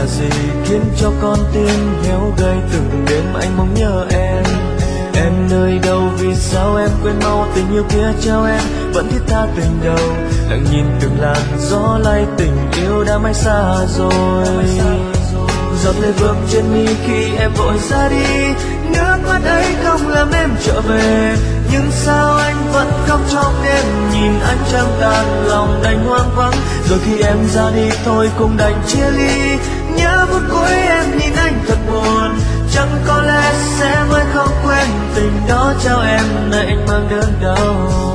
là gì khiến cho con tim héo gầy từng đêm anh mong nhớ em. Em nơi đâu vì sao em quên mau tình yêu kia trao em vẫn thiết tha tình đầu, lặng nhìn từng làn gió lay tình yêu đã mãi xa rồi. Giọt lệ vương trên mi khi em vội ra đi, nước mắt ấy không làm em trở về, nhưng sao anh vẫn khóc trong đêm nhìn ánh trăng tàn lòng đành hoang vắng. Rồi khi em ra đi thôi cũng đành chia ly, nhớ phút cuối em nhìn anh thật buồn, chẳng có lẽ sẽ mới không quên tình đó trao em nơi anh mang đớn đau.